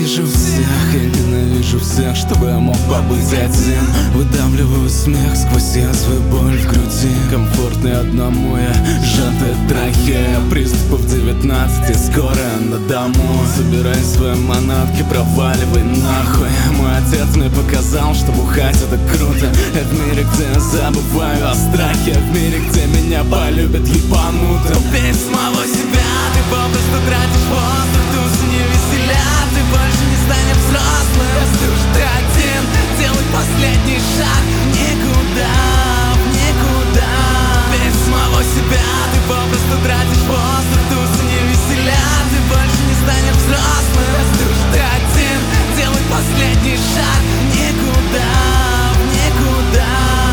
ненавижу всех, я ненавижу всех, чтобы я мог побыть один. Выдавливаю смех сквозь язвы, боль в груди. Комфортный одному я, сжатая трахея. Приступов 19 и скоро на дому. Забирай свои манатки, проваливай нахуй. Мой отец мне показал, что бухать это круто. Я в мире, где я забываю о страхе. В мире, где меня полюбят ебануто. Убей самого себя, ты попросту тратишь воздух. Тусы не веселят, ты больше не станешь взрослым. Если уж ты один, делай последний шаг. Никуда, в никуда. Убей самого себя, ты попросту тратишь воздух. Тусы не веселят, ты больше не станешь взрослым. Если уж ты один, делай последний шаг. Никуда, в никуда.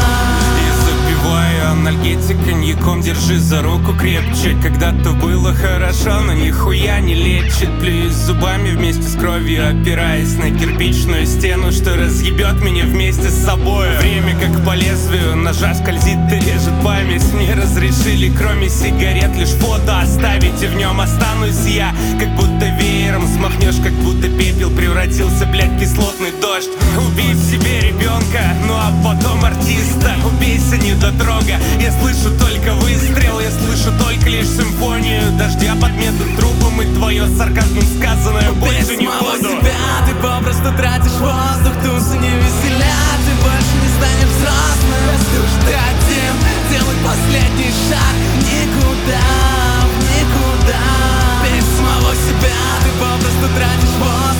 Анальгетик коньяком, держи за руку крепче. Когда-то было хорошо, но нихуя не лечит. Плююсь зубами вместе с кровью, опираясь на кирпичную стену, что разъебет меня вместе с собой. Время как по лезвию ножа скользит и режет память. Мне разрешили кроме сигарет лишь фото оставить, и в нем останусь я. Как будто веером смахнешь, как будто пепел превратился, блядь, кислотный дождь. Убей в себе ребенка, ну а потом артиста. Убейся, недотрога. Я слышу только выстрел, я слышу только лишь симфонию дождя под медным трупом, и твое сарказмом сказанное больше не буду. Себя, ты попросту тратишь воздух. Тусы не веселят, ты больше не станешь взрослым. Если уж ты один, делай последний шаг. Никуда, в никуда. Без самого себя, ты попросту тратишь воздух.